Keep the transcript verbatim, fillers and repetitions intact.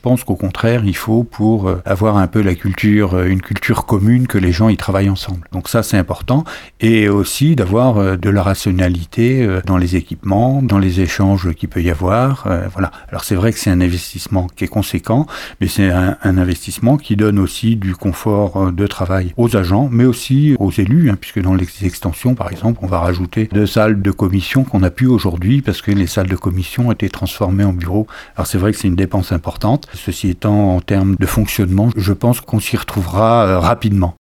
pense qu'au contraire, il faut pour avoir un peu la culture, une culture commune, que les gens y travaillent ensemble. Donc ça, c'est important. Et aussi d'avoir de la rationalité dans les équipements, dans les échanges qu'il peut y avoir. Euh, voilà. Alors c'est vrai que c'est un investissement qui est conséquent, mais c'est un, un investissement qui donne aussi du confort de travail aux agents, mais aussi aux élus, hein, puisque dans les extensions, par exemple, on va rajouter deux salles de commission qu'on n'a plus aujourd'hui, parce que les salles de commission ont été transformées en bureaux. Alors c'est vrai que c'est une dépense importante. Ceci étant, en termes de fonctionnement, je pense qu'on s'y retrouvera euh, rapidement.